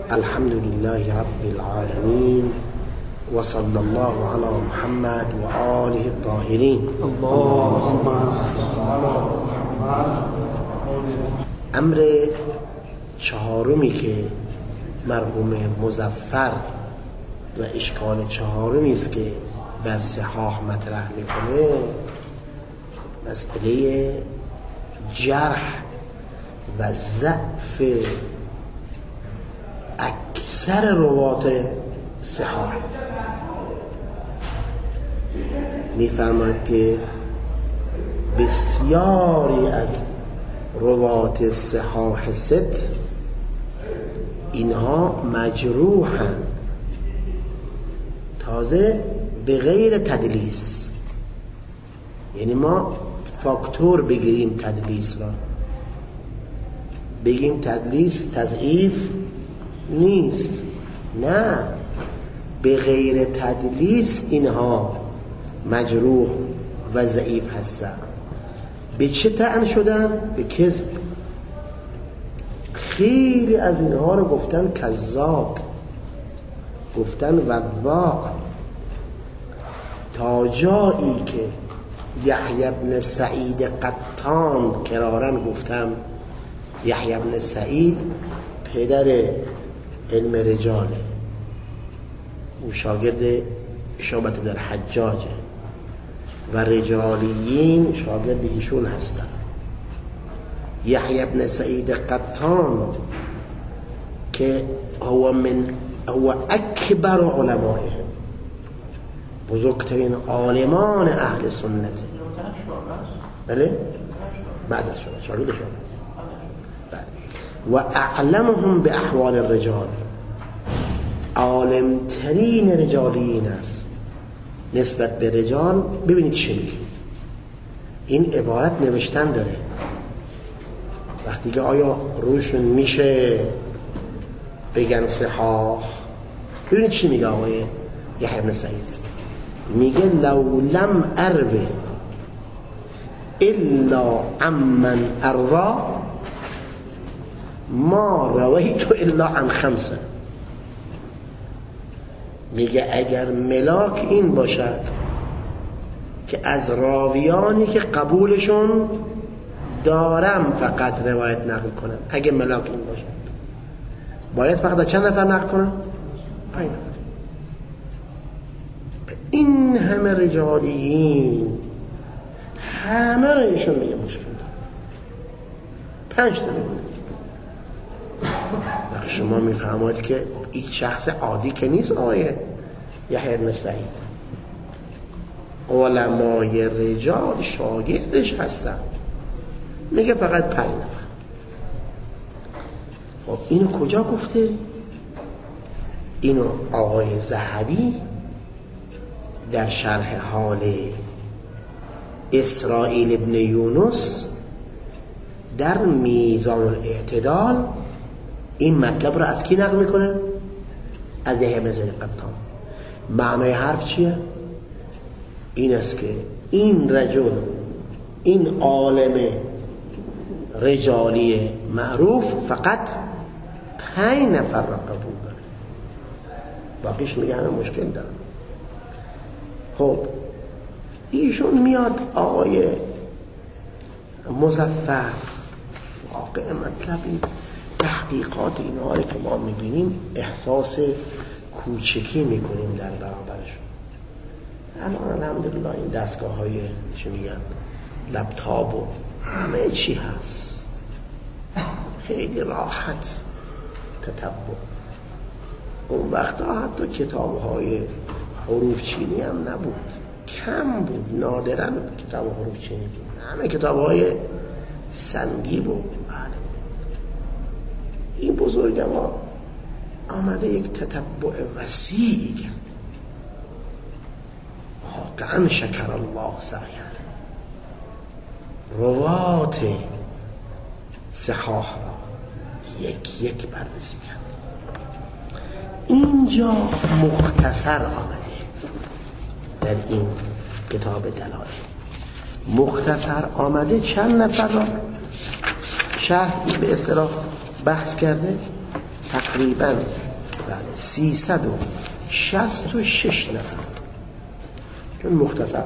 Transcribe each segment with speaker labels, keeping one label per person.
Speaker 1: الحمد لله رب العالمين وصلى الله على محمد وآله الطاهرين.
Speaker 2: اللهم صل على محمد.
Speaker 1: امر چهارمی که مرحوم مظفر و اشکال چهارمی است که بر صحاح مطرح میکنه مسئله جرح و ضعف اکثر روات صحاح. میفرماید که بسیاری از روات صحاح ست اینها مجروحن، تازه به غیر تدلیس. یعنی ما فاکتور بگیریم تدلیس را، بگیم تدلیس تضعیف نیست، نه، به غیر تدلیس اینها مجروح و ضعیف هستند. به چه طعن شدن؟ به کذب. خیلی از اینها رو گفتن کذاب، گفتن وضاع، تا جایی که یحیی بن سعید قطان کرارن گفتم، یحیی بن سعید پدر علم رجاله، او شاگرد شعبة بن الحجاجه و رجالیین شاگرد ایشون هستن. یحیی بن سعید قطان که هو اکبر علمائهم، بزرگترین عالمان اهل سنت، بله، بعد از شاگرد شما است، و اعلمهم به احوال الرجال، عالمترین رجالیین است نسبت به رجال. ببینید چی میگه، این عبارت نوشتن داره، وقتی که آیا روشون میشه بگن صحاح. ببینید چی میگه آقای یحیی بن سعید، میگه لو لم اروی الا عمن اروا ما رویت الا عن خمسه. میگه اگر ملاک این باشد که از راویانی که قبولشون دارم فقط روایت نقل کنم، اگه ملاک این باشد باید فقط چند نفر نقل کنم؟ 5 نفر. این همه رجالیین همه را ایشون میگه مشکل داره، 5 تا میگه. شما میفهمید که این شخص عادی که نیست آقای یحیی بن سعید، علمای رجال شاگردش هستن، میگه فقط 5 نفر. خب اینو کجا گفته؟ اینو آقای ذهبی در شرح حال اسرائیل ابن یونس در میزان الاعتدال این مطلب رو از کی نقل میکنه؟ از یحیی بن سعید قطان. معنای حرف چیه؟ این است که این رجل، این عالم رجالی معروف فقط 5 نفر را قبول داره، باقیش میگه همه مشکل دارن. خب ایشون میاد آقای مظفر، واقع مطلبی تحقیقات اینها رو که ما میبینیم احساس کوچکی میکنیم در برابرشون. الان الحمدلله این دستگاه های چی میگن لپتاپ و همه چی هست، خیلی راحت تتبع. اون وقتا حتی کتاب های حروف چینی هم نبود، کم بود، نادراً کتاب حروف چینی بود، همه کتاب های سنگی بود. این بزرگوار آمده یک تتبع وسیعی کرد، واقعا شکر الله سعیه. روات صحاح را یک یک بررسی کرد. اینجا مختصر آمده در این کتاب دلائل، مختصر آمده چند نفر را شرح به اصطلاح بحث کرده. تقریبا 366 نفر، چون مختصر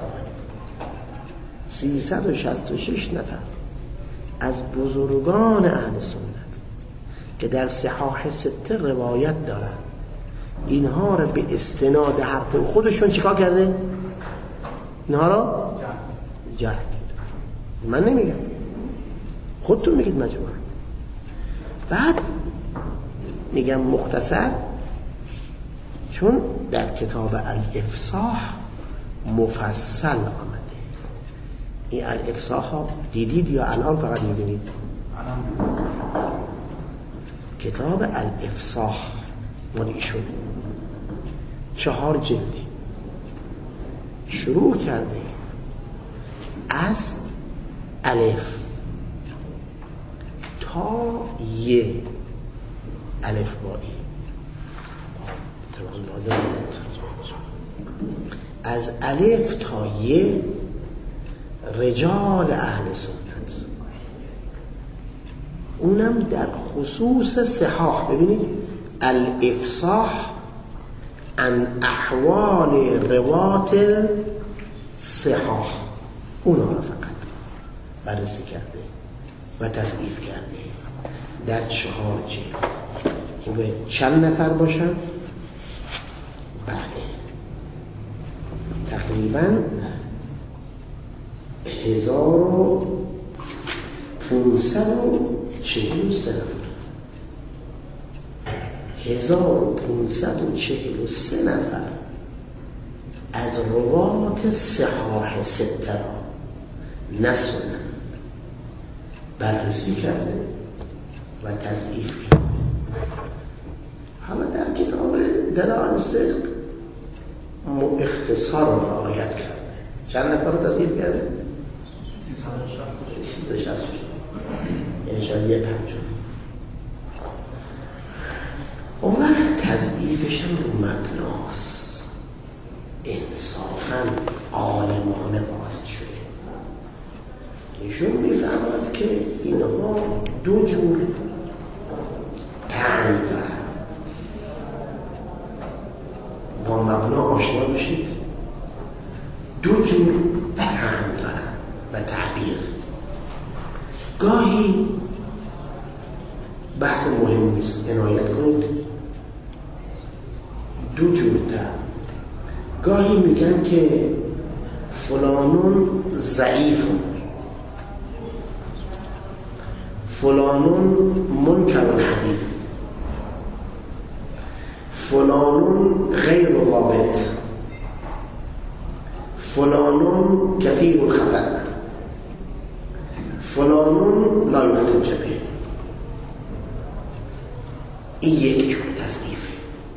Speaker 1: 366 نفر از بزرگان اهل سنت که در صحاح سته روایت دارن، اینها رو به استناد حرف خودشون چیکار کرده؟ اینها رو جرح کرده. من نمیگم، خودتون میگید مجموعه. بعد میگم مختصر چون در کتاب الافصاح مفصل آمده. این الافصاح ها دیدید یا الان فقط میبینید؟ کتاب الافصاح مال ایشون 4 جلده شروع کرده از الف تا ی، الف با ای، از الف تا ی رجال اهل سنت، اونم در خصوص صحاح. ببینید الافصاح عن احوال روات الصحاح، اونا رو فقط بررسی کرده و تضعیف کرده در 4 جلد. خوبه چند نفر باشن؟ بله تقریبا 1543 نفر. 1543 نفر از روات صحاح سته را نسنن بررسی کرده و تضعیف کرده. حالا در کتاب دلائل صدق اختصار را رعایت کرده. چند نفر رو تضعیف کرده؟ 360. یعنی شاید 1/5. اون وقت تضعیفش هم رو مبناست انصافاً عالمانه وارد شده. ایشون میفهمد که اینها 2 جور تعریف دارن. با مبنا آشنا بشید. 2 جور تعریف دارن و تعبیر. گاهی بحث مهم نیست، عنایت کنید. 2 جور تعبیر. گاهی میگن که فلانون ضعیفون، فلانون منکر الحدیث، فلانون غیر ضابط، فلانون کثیر الخطأ، فلانون لا يحتج به. این یک جور تضعیفه.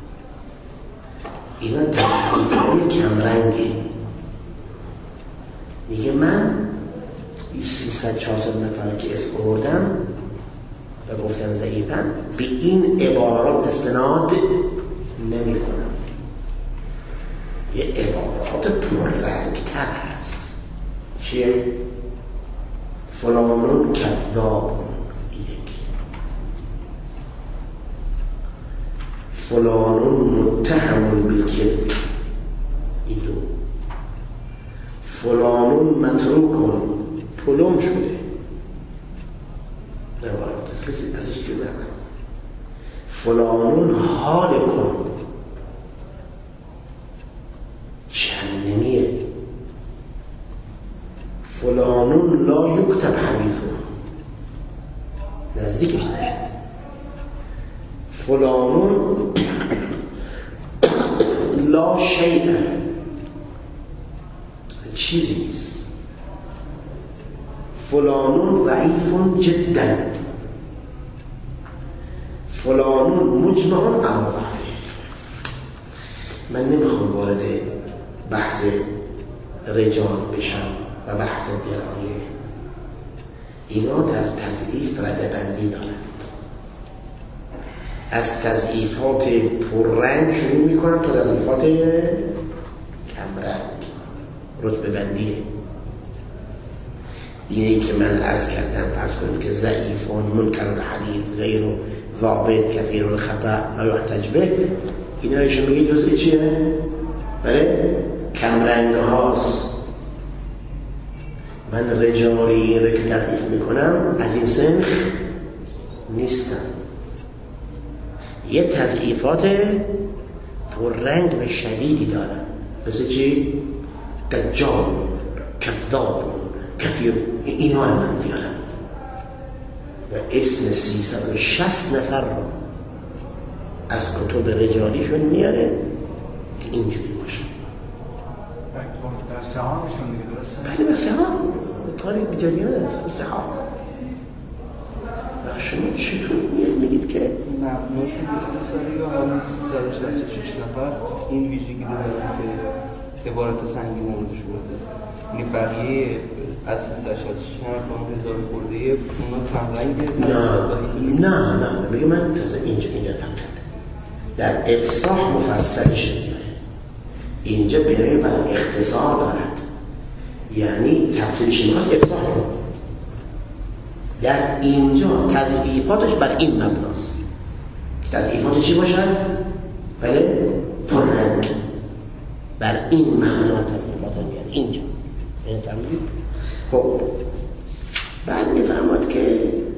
Speaker 1: اینا تضعیف‌های کمرنگه. میگه من 300-400 نفر که اسم آوردم و گفتم ضعیفن، به این عبارات استناد نمی کنم. یه عبارات پررنگ‌تر هست. چیه؟ فلانون کذاب، یک. فلانون متهم بالکذب، این 2. فلانون متروکون، پلم شده، روایت از کسی ازش دیدن. فلانون حالکون، چندمیه. فلانون لا یکتب حدیثون، نزدیکش نشد. فلانون لا شیء، چیزی نیست. فلانون ضعیف جدا، فلانون مجمع علی ضعفه. من نمیخوام وارد بحث رجال بشم و بحث درایه. اینا در تضعیف ردبندی دارند. از تضعیفات پررنگ شروع میکنم تا تضعیفات کمرنگ، رتبه بندیه. اینهی که من عرض کردم، فرض کنید که ضعیفان، منکر الحدیث، غیر ضابط کثیر الخطا لا یحتج به، اینا رو شما میگه جزء چیه؟ بله کمرنگ هاست. من رجالی رو که تضعیف میکنم از این سنخ نیستم. یه تضعیفات پررنگ و شدیدی دارن، مثل چی؟ دجال، کذاب، کفیر، اینا رو من میارم و اسم 360 نفر رو از کتب رجالیشون میاره که اینجوری باشه.
Speaker 3: در سهامشون دیگه درسته؟
Speaker 1: بله به سهام کاری بیجادی نداره، سهام. و شما چطور میگید که
Speaker 4: مبناشون اختصاری یا همین 366 نفر این ویژگی رو داره که عبارت سنگین نموده شده؟ یعنی بقیه از 366 نفر تا 1000 خورده اونا کمرنگ؟
Speaker 1: نه بگه من تازه اینجا تم کرده در افصاح مفصلش میاره، اینجا بنای بر اختصار دارد، یعنی تفصیلش میخواد افصاح رو در اینجا تضعیفاتش بر این مبناست. تضعیفاتش چی باشد؟ بله پررنگ بر این مبنا تضعیفات رو میاد اینجا. این فهمیدید؟ خب بعد میفهمد که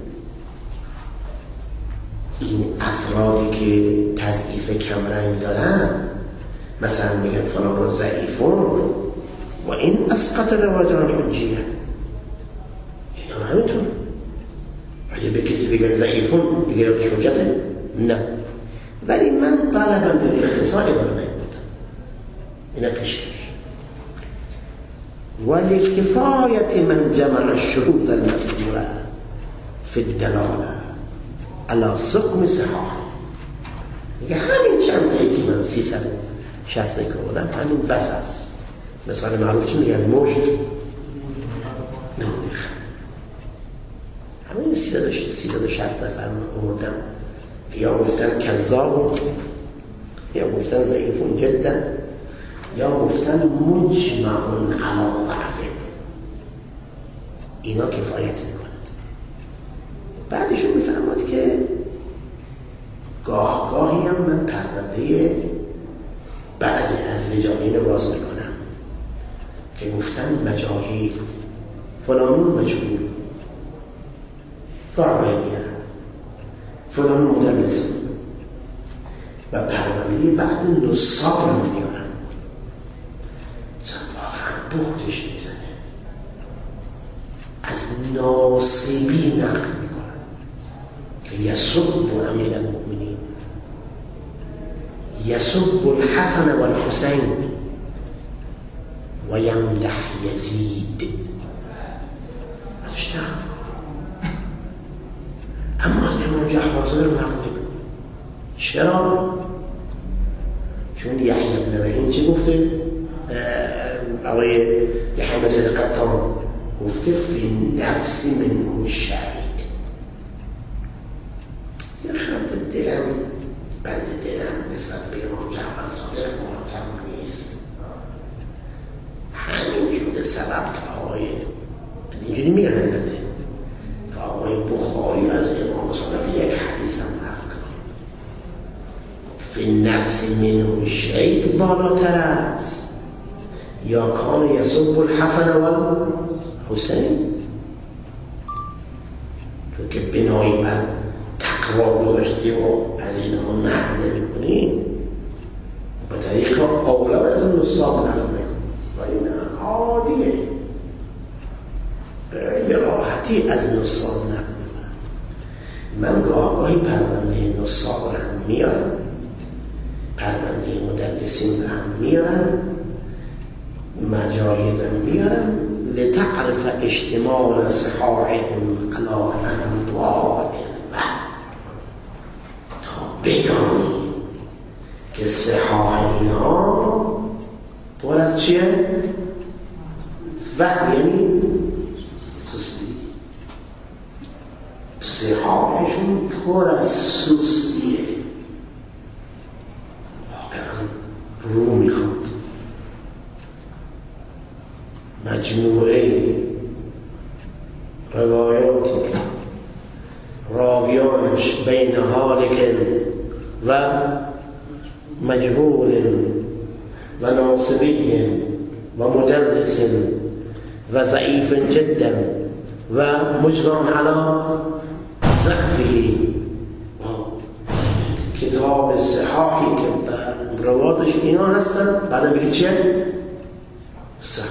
Speaker 1: این افرادی که تضعیف کمرنگ دارن مثلا میگن فلان رو ضعیفون و این اسقط روایتان حجیه، اینا همینطور اگه به کسی بگن ضعیفون دیگه روش حجته؟ نه. ولی من طلبم به اختصار ادامه بودم اینا پیشکش ولکفایت من جمع الشروط المذکوره فی الدلاله علی سقم صحاح. میگه همین چند تایی که من 360 که بودم همین بس است. مثال معروف چی میگن؟ مشت نمیخ همین 360 نفر آوردم یا گفتن کذاب یا گفتن ضعیفون جدا یا گفتن مجمعون علی ضعفه، اینا کفایت میکند. بعدشون میفهمد که گاهی هم من پرونده بعضی از رجالین رو باز میکنم که گفتن مجاهیل فلانون مجهول، گاهی میگن فلانون مدرس و پرونده بعضی نصاب رو میارن واقعا بودش میزنه، از ناصبی نقل میکنن که یسب امیر المؤمنین، یسب الحسن و الحسین و یمدح یزید، ازش نقل میکنن. اما از امام جعفر رو نقل میکنن. چرا؟ چون یحیی بن معین چه گفته؟ آقای یحیی بن سعید قطان گفته فی نفس منه شیء. یه خرد دلم بند دلم نسبت به امام جعفر صادق محکم نیست، همین شده سبب که آقای اینجوری میگن البته که آقای بخاری از امام صادق یک حدیث هم نقل کنه فی نفس منه شیء بالاتر است یا کان یسب الحسن و الحسین، تو که بنایی بر تقوا گذاشتی و از این ها نقل نمی کنی با طریق اولا از این نصاب نقل نکن و این عادیه به راحتی از نصاب نقل میکنم. من گاهی پرونده نصاب رو هم میارم، پرونده مدلسین رو هم میارم، مجاهد رو میارم لتعرف اجتماع صحاحهم علی انواع تا بگانی که صحاح اینها پر از چیه؟ وهم یعنی سستی، صحاحشون پر از سستیه، واقعا رو میخواد مجموعه روایاتی که راویانش بین هالک و مجهول و ناصبی و مدرس و ضعیف جدا و مجران علی ضعفه. کتاب صحاحی که رواتش اینا هستن، بعد بگید چه؟ صحاح.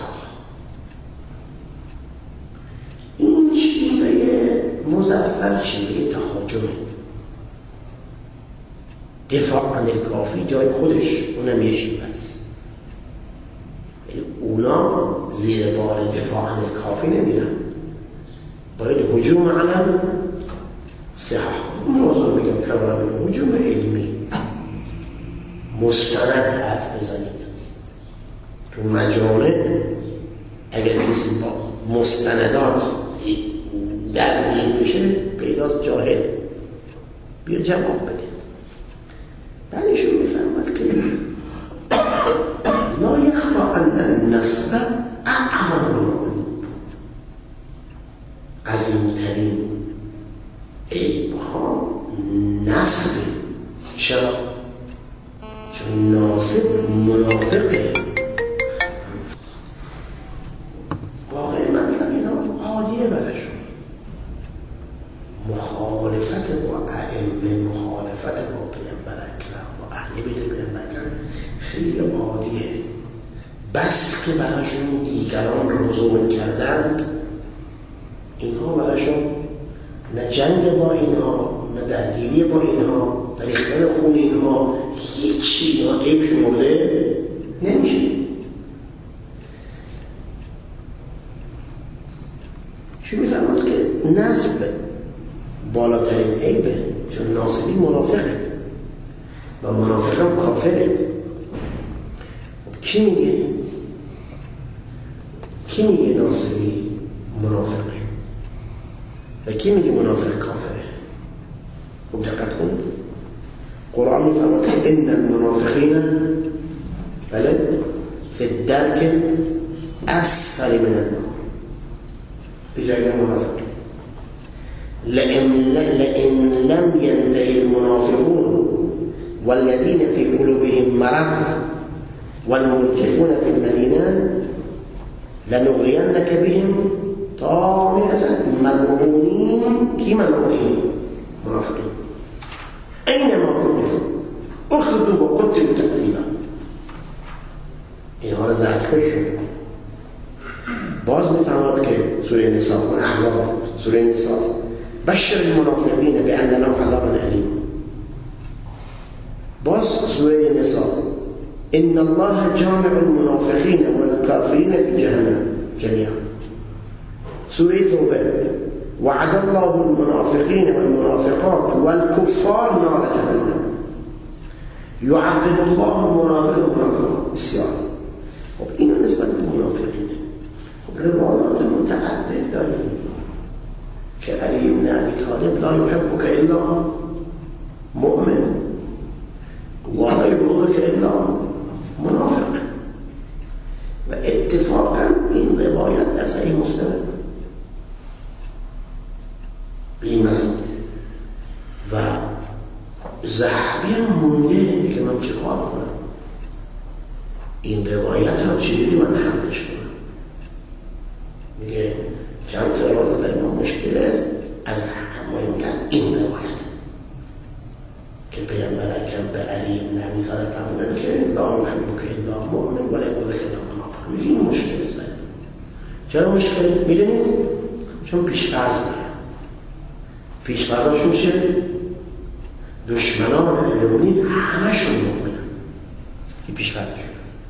Speaker 1: این شیوه مزفر شیوه تهاجمه. دفاع عن الکافی جای خودش، اونم یه شیوه است. اونا زیر بار دفاع عن الکافی نمیرن، باید هجوم علی صحاح. موضوع میگم کاملا هجوم علمی مستند حرف بزنید. تو مجامع اگر کسی با مستندات درگیر بشه پیداست جاهل، بیا جواب بده. بعدشون میفهمد که لا یخفا ان النصب اعظم عظیمترین عیبها نصب. چرا؟ چون ناصب منافقه. واقعی مطلب اینا عادیه برشون. مخالفت با ائمه، مخالفت با پیامبر اکرم، با اهل بیت پیامبر اکرم خیلی عادیه. بس که براشون دیگران رو بزرگ کردند، اینها براشون نه جنگ با اینها، نه درگیری با اینها، نه ریختن خون اینها، هیچی اینا عیب شمرده نمیشه. چی میفهمد که نصب بالاترین عیبه، چون ناصبی منافقه و منافق هم کافره. خب کی میگه ناصبی منافقه و کی میگه منافق کافره؟ خب دقت کنید، قرآن میفرماید که ان المنافقین بله فی الدرک اسفل من النار. بجای منافق لئن لم ينتهي المنافقون والذين في قلوبهم مرض والمرجفون في المدينة لنغرينك بهم طامئة ملعونين. كي ملعونين؟ منافقين. أينما ثقفوا أخذوا وقتلوا تقتيلا. این حال زهدکشون باز میفهمد که سوره نساء احزاب، سوره نساء بشر المنافقین بأن لهم عذابا ألیم. باز سوره نساء ان الله جامع المنافقین والكافرین في جهنم جميعا. سوره توبه وعد الله المنافقين والمنافقات والكفار نار جهنم يعذب الله المنافقين والمنافقات. بسیار خب اینا نسبت به منافقینه. خب روایات متعدد داریم که علی بن ابی طالب لا يحبك الا مؤمن ولا يبغضك الا منافق، و اتفاقا این روایت در صحیح مسلم به این مضمون و ذهبی هم مونده که من چه کار کنم این روایت را چجوری من حملش کنم. میگه کم ترارز برای ما مشکل است از مهمتر این روایت که پیامبر اکرم به علی بن ابی طالب فرمودن که لا يحبك الا مؤمن ولا يبغضك الا منافق. میگه این مشکل است برای ما. چرا مشکل؟ میدونید چون پیش‌فرض داره. پیش‌فرضش میشه دشمنان امیرالمومنین همشون مؤمنن. این پیش‌فرضش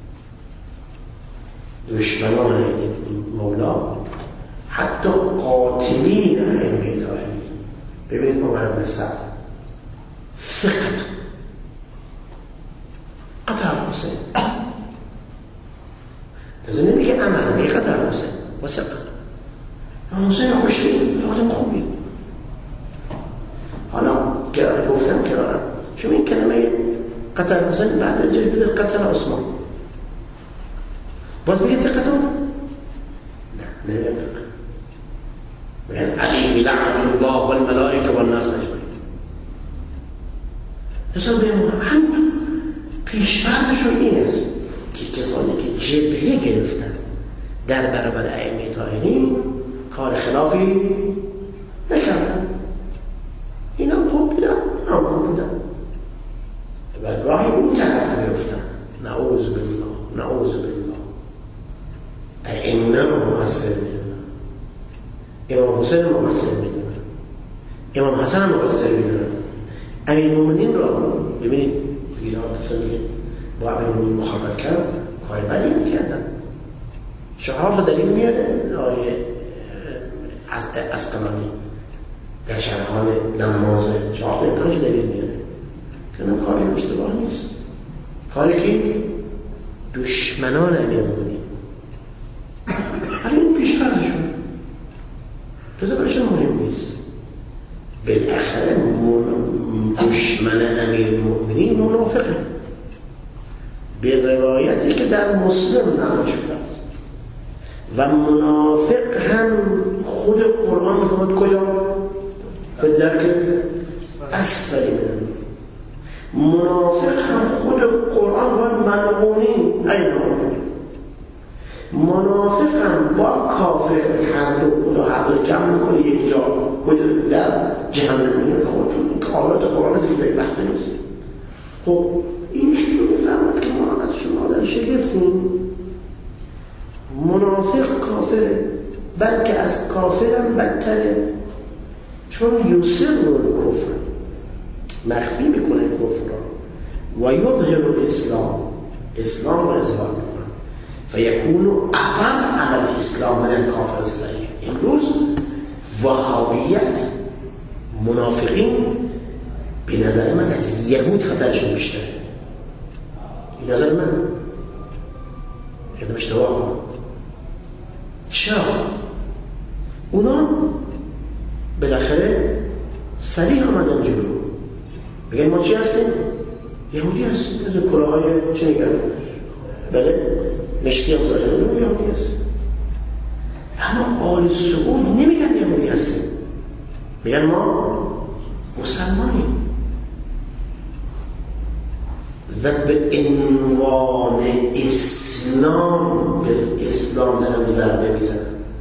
Speaker 1: دشمنان مولا حتی قاتلین ائمه طاهرین. ببینید عمر بن سعد فقط قتل حسین، لازم نمیگه عمل، میگه قتل حسین و سقط. حسین خوشید، آدم خوبی. حالا گفتم کرارم شما این کلمه قتل حسین بعد رجاش بذار قتل عثمان، باز بگید ثقتون؟ نه نمیگم ثقه، بگن علیه لعنت الله والملائکه والناس اجمعین. پیش‌فرضشون این است که کسانی که جبهه گرفتن در برابر ائمه طاهرین کار خلافی نکردن. اینا خوب بودن، هم خوب بودن و گاهی اون طرف میفتن. نعوذ بالله، نعوذ بالله. ائمه مقصر میدونن، امام حسین مقصر میدونن، امام حسن مقصر میدونن. امیرالمومنین را ببینید، ایران کسانی که با امیرالمومنین مخالفت کرد کار بدی میکردن. شهاب رو دلیل میاره آیه اسقلانی در شرحان نماز شهاب رو دلیل میاره که اون کاری اشتباه نیست، کاری که دشمنان امیرالمومنین این پیش‌فرضشون جزء برشون مهم نیست. بالاخره دشمن امیرالمومنین منافقه، به روایتی که در مسلم نقل شده است. و منافق هم خود قرآن میفرماید کجا؟ فدرک اسفل من منافق هم خود قرآن و ملعونین. ای منافق هم با کافر هر دو خدا حق جمع میکنه یک جا، کجا؟ در جهنم. خودتون آیات قرآن است که در بحث نیست. خب این شروع میفرماید که ما از شما در شگفتیم. منافق کافره، بلکه از کافرم بدتره، چون یسر الکفر مخفی میکنه کفر را و یظهر الاسلام، اسلام را اظهار میکنه. فیکون اقر علی الاسلام من کافر الصحیح. امروز وهابیت منافقین به نظر من از یهود خطرشون بیشتره. به نظر من یادم اشتباه کنم. چرا؟ اونا بالاخره صریح آمدن جلو بگن ما چی هستیم؟ یهودی هستیم. از کلاهای چه نگرد؟ بله مشکی هم زاده بودیم یهودی هستیم. اما آل سعود نمیگن یهودی هستیم، میگن ما مسلمانیم و به عنوان اسلام به اسلام دارن ضربه میزنن.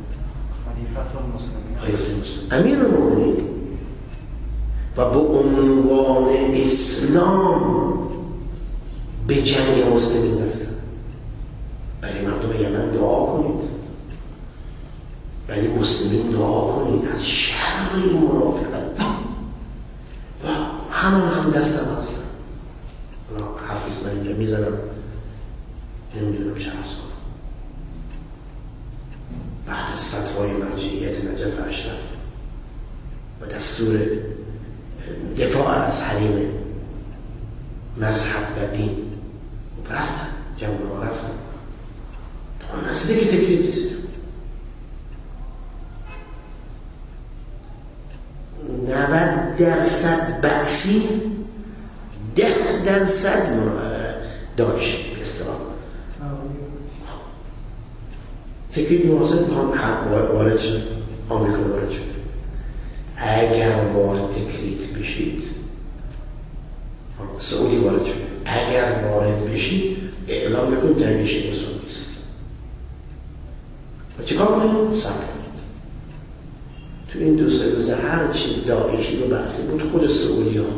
Speaker 1: خلیفة المسلمین امیر المؤمنین و به عنوان اسلام به جنگ مسلمین رفتن. برای مردم یمن دعا کنید، برای مسلمین دعا کنید از شر این منافقت و هم دستم هستن. حرفیست من اینجا میزنم نمیدونم چه عرض کنم. بعد از فتوای مرجعیت نجف اشرف و دستور دفاع از حریم مذهب و دین و رفتن جمعه رفتن تا نزدیک تکلیف رسیدم. 90% بأسی 10% داعش به اصطلاح. تکلیف مناسب هم وارد شد، آمریکا وارد شد. اگر وارد تکلیف بشید، سعودی وارد شد، اگر وارد بشید اعلام میکنید جنگ شیعه سنی است. و چیکار کنید؟ صبر کنید. تو این 2 روز هر چی داعشی رو بحثی بود خود سعودی ها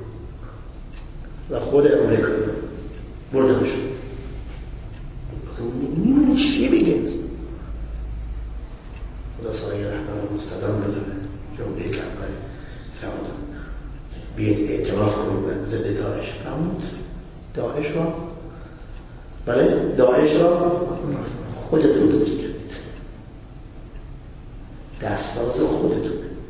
Speaker 1: و خود امریکا برده باشد. میمونه چیه بگیم؟ خدا سایه رحمت مستدام بداره جمعه که اول فرمودن بیاید اعتراف کنیم و ضد داعش. فرمود داعش را بله داعش را خودتون درست کردید، دستاز خودتون.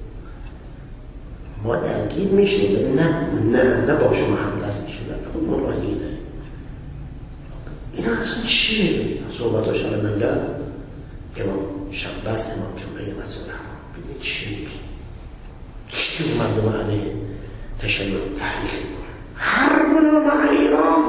Speaker 1: ما درگیر میشیم نه با شما هم دست میشیم، خودمون را دیگه داریم. اینا اصلا چی بگیم؟ صحبت شب منگل امام شنبس امام جمعه مسجد الحرام ببینید چی میگیم، چی مردم علیه تشیع تحریک میکنن. حربنا مع ایران،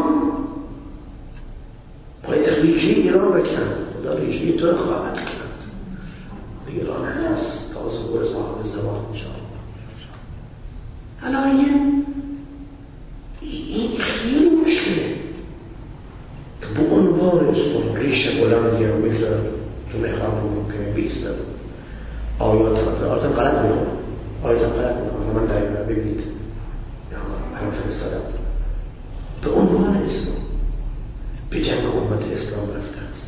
Speaker 1: باید ریشه ایران بکن. خدا ریشه تو رو خواهد کرد. ایران هست تا ظهور صاحب زمان انشاءالله. الان این خیلی مشکله. همیشه بلندی رو میگذارم تو محراب رو ممکنه بیستم آیات هم غلط میکنم آیات هم غلط میکنم من در این رو ببینید برام فرستادم به عنوان اسلام به جنگ امت اسلام رفته است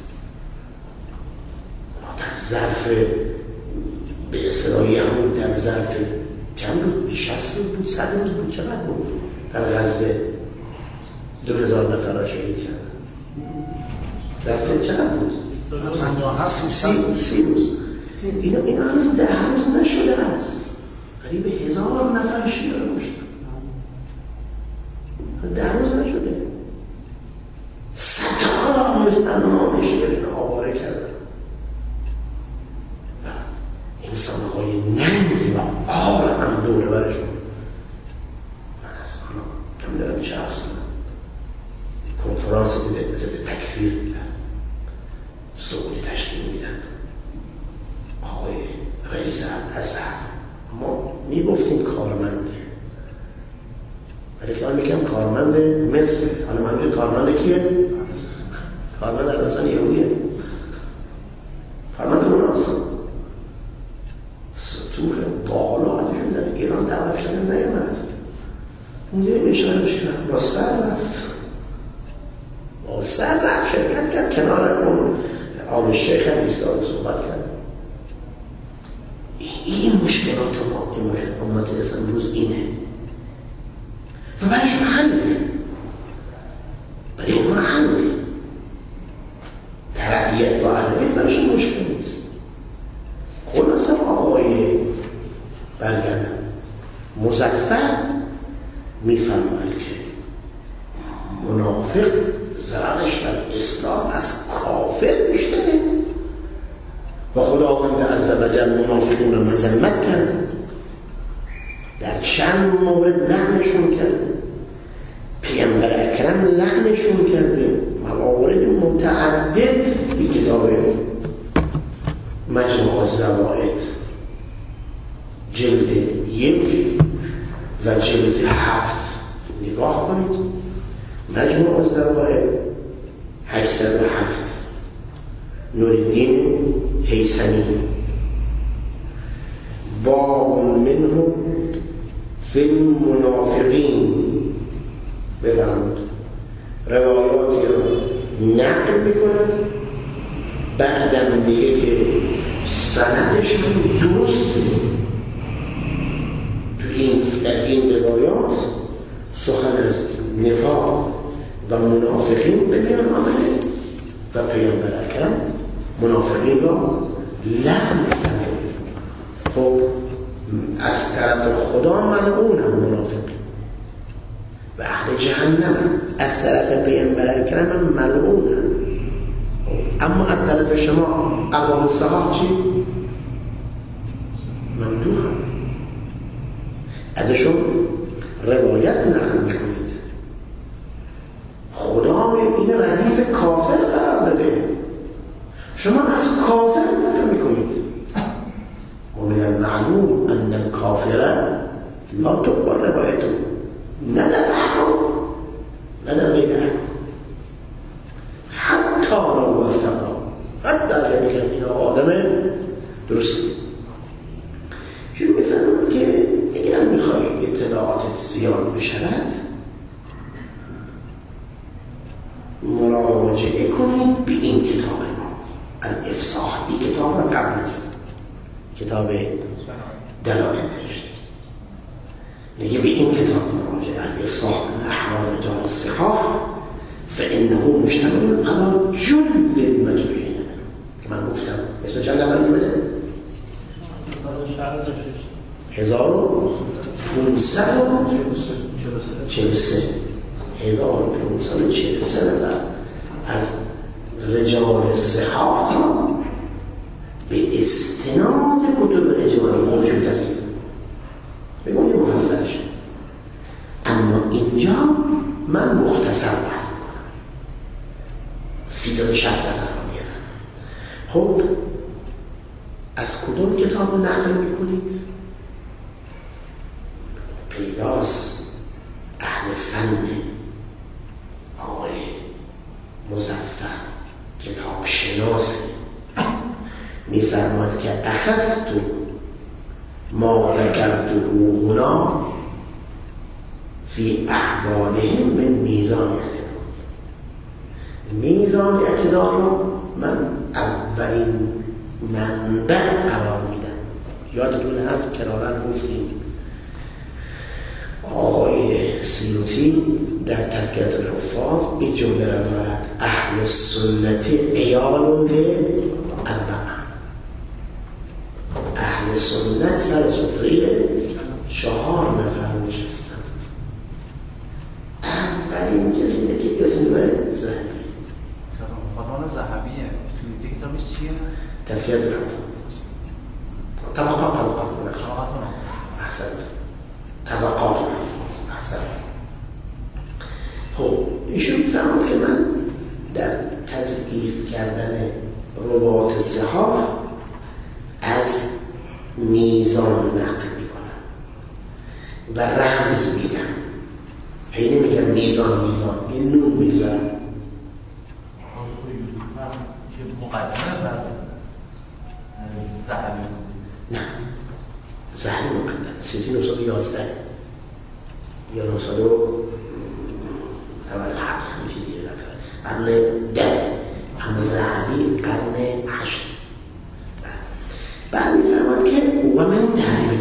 Speaker 1: در ظرف به اصطلاح یهود در ظرف چند روز 60 روز بود 100 روز بود چقدر بود در غزه 2000 نفر را شهید کرد ظرف چقدر بود 30 روز اینا هنوز نشده است قریب 1000 نفر شیعه را کشتن 10 روز نشده صدها مسلمان شیعه را آواره کردن و انسانهای ننگ و آر هم دوره برشون من از آنها کم دارم چه عرض کنم کنفرانس ضد تکفیر سعودی تشکیل میدن آقای رئیس ازهر ما میگفتیم کارمنده ولی که میگم کارمند مصر حالا من میگم کارمند کیه؟ کارمند اصلا یهودیه کارمند اوناست سطوح بالا ازشون در ایران دعوت شده نیامد اونجا اشارهش کرد با سر رفت شرکت کرد کنار اون آب شیخ هم ایستاد صحبت کرد این مشکلات ما امت اسلام امروز اینه و برایشون حله برای اونها حله طرفیت با اهل بیت برایشون مشکل نیست خلاصه آقای برگردم مظفر میفرماید که منافق زرقش در اسلام از کافر بیشتره و خداوند عزوجل منافقین را مذمت کرده در چند مورد لعنشون کرده پیامبر اکرم لعنشون کرده موارد متعدد این کتاب مجموع الزوائد جلد 1 و جلد 7 نگاه کنید مجموع الزوائد 807 نورالدین هیثمی باب منه فی المنافقین بفرمود روایاتی رو نقل میکنه بعدم میگه که سندشون درسته در این روایات سخن از نفاق و منافقین به میان آمده و پیامبر اکرم منافقین را لعن کرده خب از طرف خدا ملعون هم منافق و اهل جهنم از طرف پیامبر اکرم هم ملعون هم. اما از طرف شما اقوام صحاب چی؟ ممدوح هم ازشون روایت نقل میکنید خدا این ردیف کافر قرار داده شما از کافر نقل میکنید و من المعلوم ان الكافر لا تقبل روایته نه در احکام نه در غیر احکام حتی لو وثقا حتی اگر بگم این آدم درستی شروع میفرمود که اگر میخوایی اطلاعات زیاد بشود مراجعه کنید به این کتاب ما الافصاح این کتاب را قبل است کتاب دلائل نوشته میگه به این کتاب مراجعه الافصاح من احوال رجال الصحاح فانه مشتمل على جل المجموعین که من گفتم اسم چند نفر میبره 1543 نفر از رجال صحاح به استناد کتب اجمالی خودشون تزید بگونی مفصلش اما اینجا من مختصر بحث میکنم 360 نفر رو میارم خب از کدوم کتاب نقل میکنید؟ پیداست اهل فن آقای مظفر کتاب شناسی میفرماد که اخذت ما ذکرته هنا فی احوالهم من میزان اعتدال. میزان اعتدال رو من اولین منبع قرار میدم. یادتون هست کرارن گفتیم آقای سیوطی در تذکرة الحفاظ این جمله را دارد: اهل السنت عیال به اربعه. اهل سنت سر سفره 4 نفر نشستند. اولین چیز اینه که اسم ذهبی
Speaker 3: خاتمان ذهبیه. توی کتابش چیه؟
Speaker 1: تذکرة الحفاظ. طبقات احسنت. طبقات الحفاظ. احسنت. خب ایشون فهمد که من در تضعیف کردن روات صحاح از میزان نقل میکنم و رمز میدم. هی نمیگم میزان یه نون میگذارم.
Speaker 3: که مقدمه بر ذهبی
Speaker 1: نه، ذهبی مقدم سیتی 911 یا 997 همین چیزی رو قرن 10، اما ذهبی قرن 8. بعد میفرماد که و من تهذیب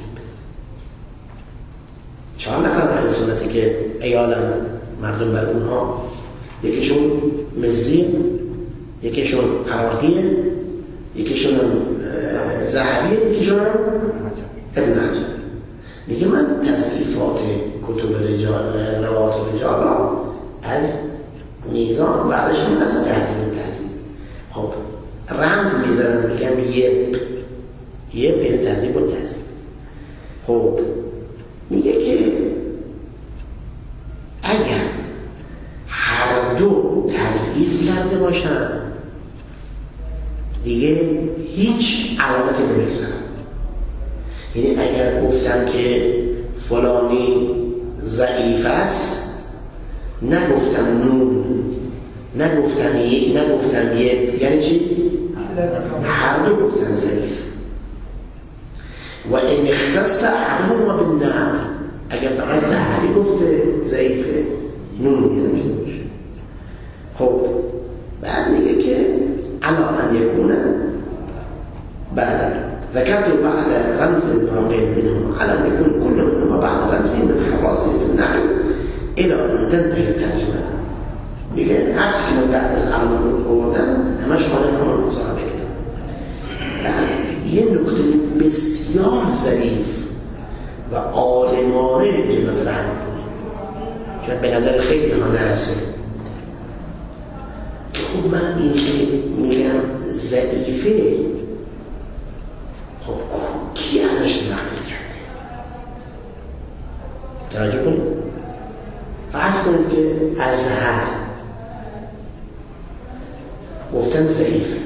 Speaker 1: 4 نفر اهل سنتی که ایالم مردم بر اونها، یکیشون مزی، یکیشون عراقیه، یکیشون ذهبیه، یکیشون ابن حجر. میگه من تضعیفات کتب رجال، روات رجال را از میزان بعدش هم از تهذیب. خب رمز میزنم میگم یه بین تهذیب و تهذیب. خب میگه که اگر هر دو تضعیف کرده باشن دیگه هیچ علامتی نمیگذارم. یعنی اگر گفتم که فلانی ضعیف است، نگفتم نون، نگفتم یعنی چی؟ هر دو گفتن ضعیف. و این اختص احدهما بالنقل، اگر فقط ذهبی گفته ضعیفه نون نمیشه باشه. خب بعد میگه که علا ان یکونه بعد ذكرت بعد رمز الواقع منهم على ان يكون كل منهما بعد رمز من خواصه في النقل الى ان تنتهي الترجمه. میگه هر چی که بعد از علم آوردن همش مال همون مصاحبه کردن. بعد یه نکته بسیار ظریف و عالمانه که مطرح میکنه که به نظر خیلی ها نرسه. خب من این که میگم ضعیفه، خب کی ازش نقل کرده؟ توجه کنید. فرض کنید که ازهر گفتن ضعیفه،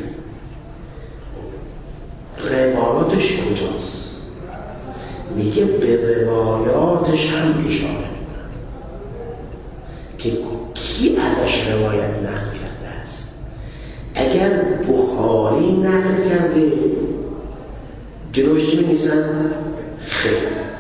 Speaker 1: روایاتش کجاست؟ میگه به روایاتش هم اشاره میکنم که کی ازش روایت نقل کرده است. اگر بخاری نقل کرده جلوش چی می‌نویسن؟ خیر.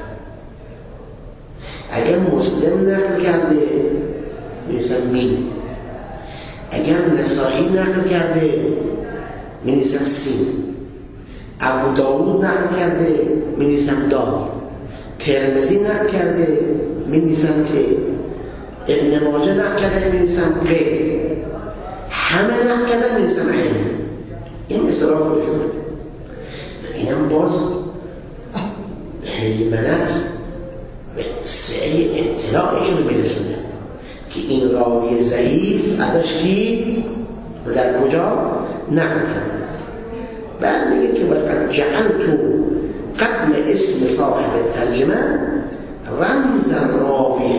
Speaker 1: اگر مسلم نقل کرده می‌نویسن مین. اگر نسائی نقل کرده می‌نویسن سین. ابو داود نقل کرده می‌نویسن دال. ترمذی نقل کرده می‌نویسن ت. ابن ماجه نقل کرده می‌نویسن ق. همه نقل کرده می‌نویسن عین. این اصطلاح خودشونه. اینم باز هیمنت به سعی اطلاعشون برسونه که این راوی ضعیف ازش کی و در کجا نقل کردند. بعد میگه که وقد جعلت قبل اسم صاحب الترجمه رمز راوی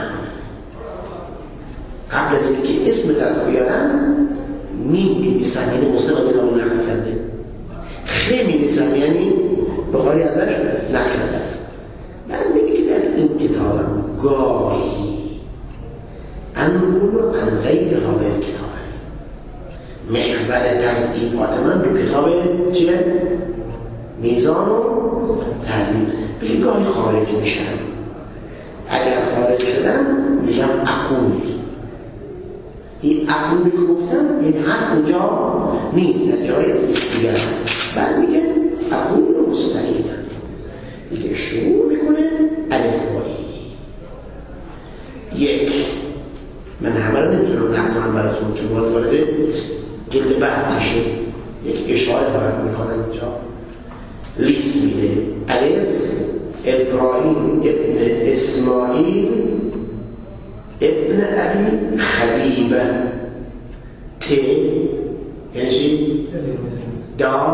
Speaker 1: قبل از اینکه اسم طرف بیارم می‌نویسم، یعنی مسلم از این رو نقل کرده، خیلی نیستم یعنی بخاری ازش نقل کرده است. من میگه که در این کتابم گاهی انقل عن غیر هذا الكتاب، محور تضعیفات من تو کتاب چیه؟ میزان و تضعیف. بگیم گاهی خارج میشم، اگر خارج شدم میگم اقول. این اقولی که گفتم این حرف اونجا نیست، در جای دیگر است. بعد میگه اقول مستعیدن، دیگه شروع میکنه الف بایی. یک، من همه رو نمیتونم نقل کنم براتون چون باید وارد جلد بعد میشه، یک اشاره فقط میکنم اینجا. لیست میده الف ابراهیم ابن اسماعیل ابن ابی خبیبه، ت یعنی چی؟ دال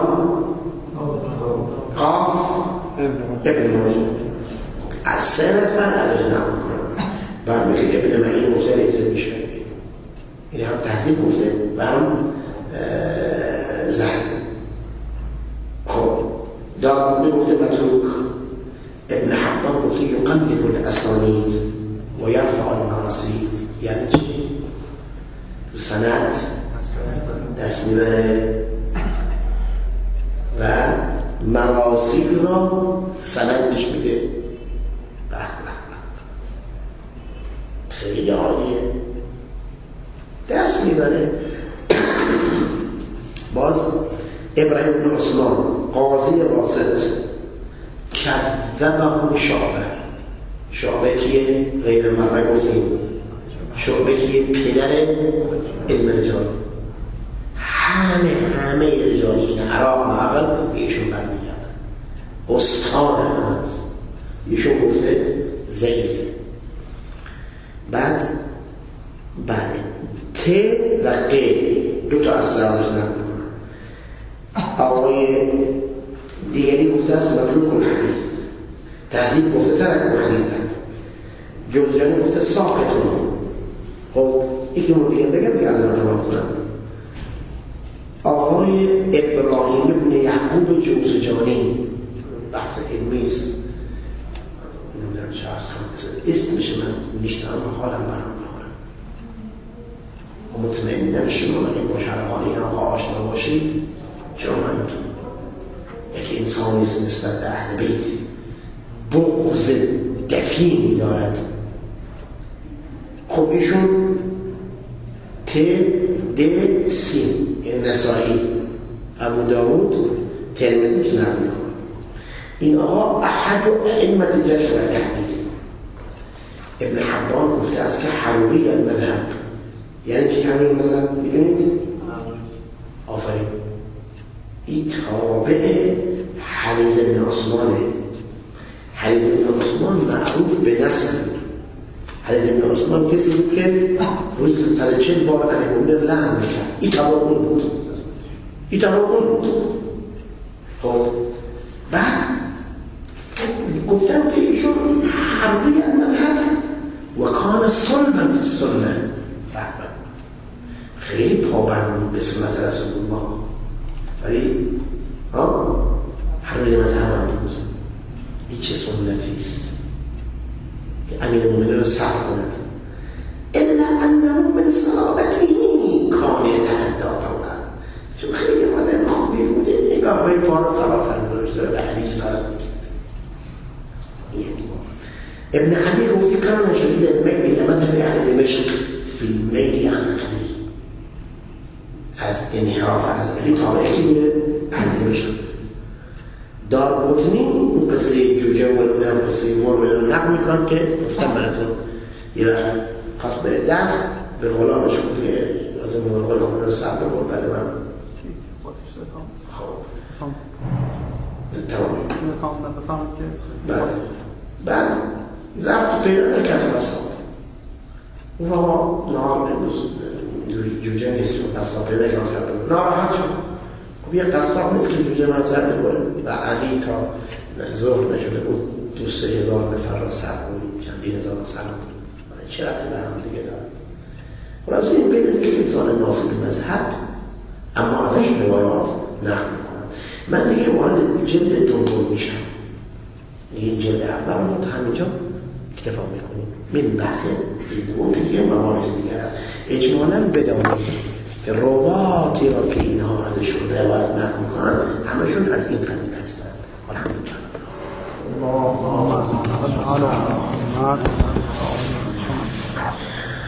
Speaker 1: قاف ابن ماجد. از 3 نفر ازش نقل کنم. بعد میگه ابن معین گفته لیسه میشه، این هم تحصیل گفته و هم زهر. خب داروودی گفته متروک، ابن حبان گفته یقلب الاسانید و یرفع المراسیل. یعنی چی؟ تو سند دست میبره و مراسیل را سندش میده. خیلی عالیه، دست میبره. باز ابراهیم بن عثمان قاضی واسط کذبه شعبه کیه؟ غیر مره گفتیم شعبه کیه؟ پدر علم رجال. همه رجالی این عراق معقل ایشون برمیگرد، استاد هم هست. ایشون گفته ضعیفه. بعد بله ت و ق دو تا از سرانش نقل میکنن. آقای دیگری گفته است متروک الحدیث، تهذیب گفته ترک الحدیث، جوزجانی گفته ساقطون. خب یک نمون دیگه بگم از ما تمام کنم. آقای ابراهیم ابن یعقوب جوزجانی، بحث علمیست، نمیدونم چه از کنم اسمش من نیستم حالم برام بخورم و مطمئنم شما اگه با شرحال این آقا آشنا باشید شما همینطور یک انسانی نسبت به اهل بیت بغض دفینی دارد. خب ایشون ت د سی نسائی ابو داود ترمذیش نقل میکنه. این آقا احد ائمه جرح و تعدیل. ابن حبان گفته است که حروری المذهب. یعنی چی حروری المذهب؟ میدونید؟ آفرین. این تابع حریز بن عثمانه. حریز بن عثمان معروف به نسل بود. حریز بن عثمان کسی بود که روز 140 بار علیه لعن میکرد. این تابع اون بود. خب بعد گفتم که ایشون حروری المذهب و کان صلبا فی السنه، خیلی پابند بود به سنت رسول الله، ولی حروری مذهب هم بود. این چه سنتی است که امیر المؤمنین را صبر کند. الا انه من صحابته کان یتعدی طولا، چون خیلی آدم خوبی بوده، نگاه‌های پا را فراتر می‌گذاشته و به علی جسارت می‌کرد. ابن علی گفت کان شدید المیل مذهب اهل دمشق فی المیل عن علی، از انحراف از علی تابعه کی بوده؟ اهل دمشق. دارقطنی اون قصه جوجه و قصه مور رو نقل میکنن که گفتم براتون یه وقت خواست بره دست به غلامش گفت که از این غلام رو صبر بکن برای من. خب تمام. بعد رفت پیدا نکرد قصاب. اون آقا نهار امروز جوجه نیست و قصاب پیدا کرد ناراحت شد. خب یه قصاب نیست که جوجه مذهب ببره و علی تا ظهر نشده بود 2,000 نفر را سر بود، چندین هزار سلام بود. چه ربطی به هم دیگه دارد؟ خلاصه این پیداست که انسان ناصب مذهب اما ازش روایات نقل میکنم. من دیگه وارد جلد دوم میشم. این جلد اول رو تا همینجا اکتفا میکنیم. من بحث دوم که دیگه مباحث دیگر است. اجمالاً بدانید رواتی را که اینها ازشون روایت نقل میکنن همشون از این قبیل هستن. الحمدلله.
Speaker 2: اللهم صل على محمد